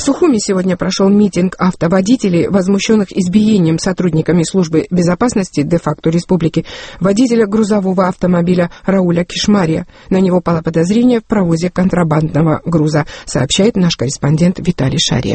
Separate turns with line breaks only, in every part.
Сухуми сегодня прошел митинг автоводителей, возмущенных избиением сотрудниками службы безопасности де-факто республики водителя грузового автомобиля Рауля Кишмария. На него пало подозрение в провозе контрабандного груза, сообщает наш корреспондент Виталий Шария.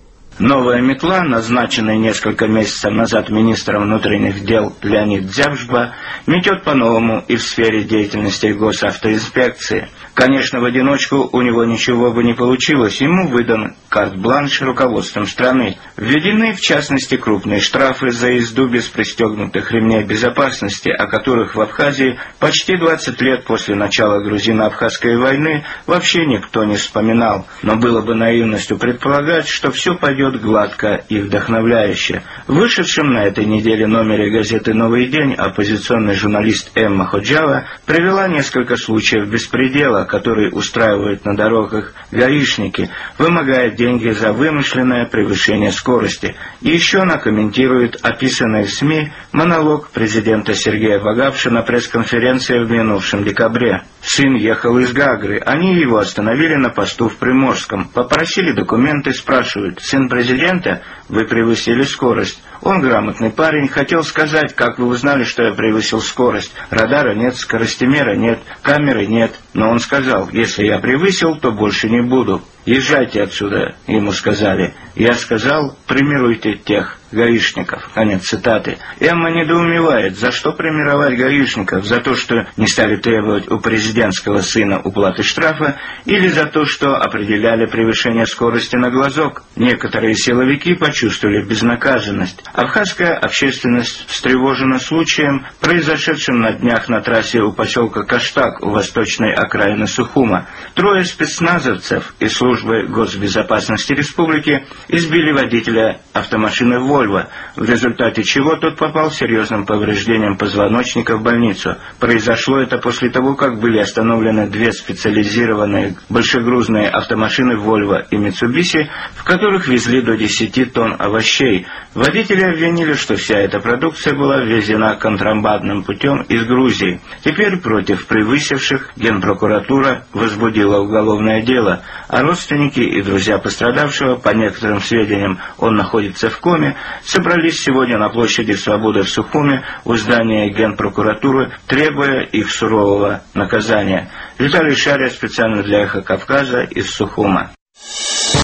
Новая метла, назначенная несколько месяцев назад министром внутренних дел Леонид Дзябжба, метет по-новому и в сфере деятельности госавтоинспекции. Конечно, в одиночку у него ничего бы не получилось, ему выдан карт-бланш руководством страны. Введены, в частности, крупные штрафы за езду без пристегнутых ремней безопасности, о которых в Абхазии почти 20 лет после начала грузино-абхазской войны вообще никто не вспоминал. Но было бы наивностью предполагать, что все пойдет гладко и вдохновляюще. В вышедшем на этой неделе номере газеты «Новый день» оппозиционный журналист Эмма Ходжава привела несколько случаев беспредела, который устраивают на дорогах гаишники, вымогая деньги за вымышленное превышение скорости. И еще она комментирует описанный в СМИ монолог президента Сергея Вагапши на пресс-конференции в минувшем декабре. Сын ехал из Гагры, они его остановили на посту в Приморском, попросили документы, спрашивают: «Сын президента, вы превысили скорость». Он грамотный парень, хотел сказать: «Как вы узнали, что я превысил скорость? Радара нет, скоростимера нет, камеры нет». Но он сказал: «Если я превысил, то больше не буду. Езжайте отсюда», ему сказали. Я сказал: «Премируйте тех гаишников». Конец цитаты. Эмма недоумевает, за что премировать гаишников? За то, что не стали требовать у президентского сына уплаты штрафа, или за то, что определяли превышение скорости на глазок? Некоторые силовики почувствовали безнаказанность. Абхазская общественность встревожена случаем, произошедшим на днях на трассе у поселка Каштак у восточной окраины Сухума. Трое спецназовцев из службы госбезопасности республики избили водителя автомашины «Вольво», в результате чего тот попал с серьезным повреждением позвоночника в больницу. Произошло это после того, как были остановлены две специализированные большегрузные автомашины «Вольво» и «Митсубиси», в которых везли до 10 тонн овощей. Водители обвинили, что вся эта продукция была ввезена контрабандным путем из Грузии. Теперь против превысивших Генпрокуратура возбудила уголовное дело, а родственники и друзья пострадавшего, по некоторым сведениям, он находится в коме, собрались сегодня на площади Свободы в Сухуме у здания Генпрокуратуры, требуя их сурового наказания. Виталий Шария специально для «Эхо Кавказа» из Сухума.